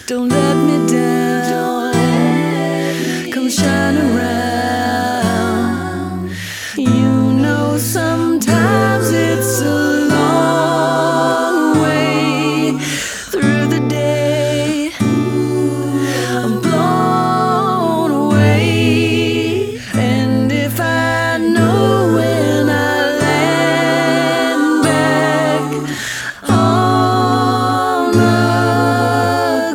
Don't let me down. Come shine around. You know sometimes